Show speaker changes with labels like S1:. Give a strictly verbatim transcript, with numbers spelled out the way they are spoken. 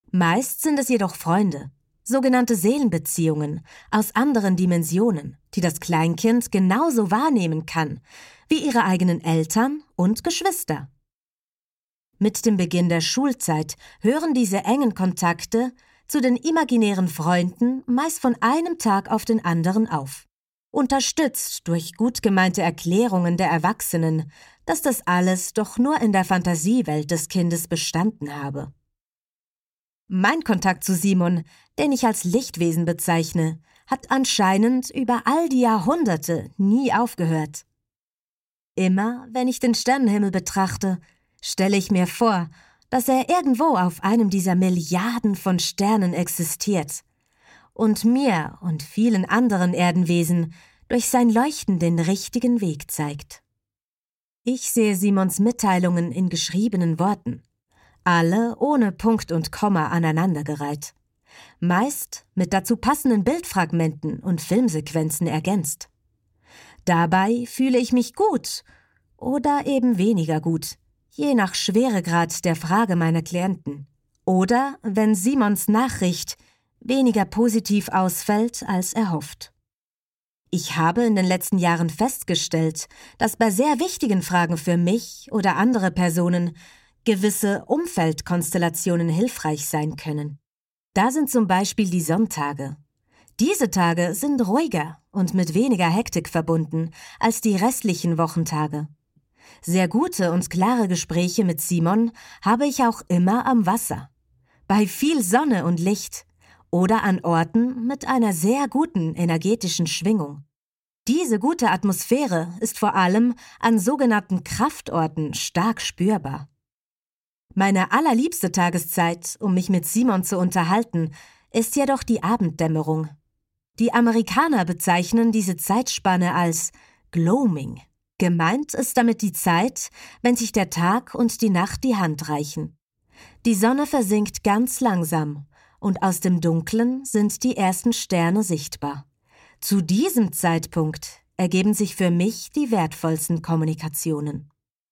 S1: Meist sind es jedoch Freunde, sogenannte Seelenbeziehungen aus anderen Dimensionen, die das Kleinkind genauso wahrnehmen kann wie ihre eigenen Eltern und Geschwister. Mit dem Beginn der Schulzeit hören diese engen Kontakte zu den imaginären Freunden meist von einem Tag auf den anderen auf, unterstützt durch gut gemeinte Erklärungen der Erwachsenen, dass das alles doch nur in der Fantasiewelt des Kindes bestanden habe. Mein Kontakt zu Simon, den ich als Lichtwesen bezeichne, hat anscheinend über all die Jahrhunderte nie aufgehört. Immer, wenn ich den Sternenhimmel betrachte, stelle ich mir vor, dass er irgendwo auf einem dieser Milliarden von Sternen existiert und mir und vielen anderen Erdenwesen durch sein Leuchten den richtigen Weg zeigt. Ich sehe Simons Mitteilungen in geschriebenen Worten, alle ohne Punkt und Komma aneinandergereiht, meist mit dazu passenden Bildfragmenten und Filmsequenzen ergänzt. Dabei fühle ich mich gut oder eben weniger gut, je nach Schweregrad der Frage meiner Klienten. Oder wenn Simons Nachricht weniger positiv ausfällt als erhofft. Ich habe in den letzten Jahren festgestellt, dass bei sehr wichtigen Fragen für mich oder andere Personen gewisse Umfeldkonstellationen hilfreich sein können. Da sind zum Beispiel die Sonntage. Diese Tage sind ruhiger und mit weniger Hektik verbunden als die restlichen Wochentage. Sehr gute und klare Gespräche mit Simon habe ich auch immer am Wasser, bei viel Sonne und Licht oder an Orten mit einer sehr guten energetischen Schwingung. Diese gute Atmosphäre ist vor allem an sogenannten Kraftorten stark spürbar. Meine allerliebste Tageszeit, um mich mit Simon zu unterhalten, ist jedoch die Abenddämmerung. Die Amerikaner bezeichnen diese Zeitspanne als Gloaming. Gemeint ist damit die Zeit, wenn sich der Tag und die Nacht die Hand reichen. Die Sonne versinkt ganz langsam und aus dem Dunklen sind die ersten Sterne sichtbar. Zu diesem Zeitpunkt ergeben sich für mich die wertvollsten Kommunikationen.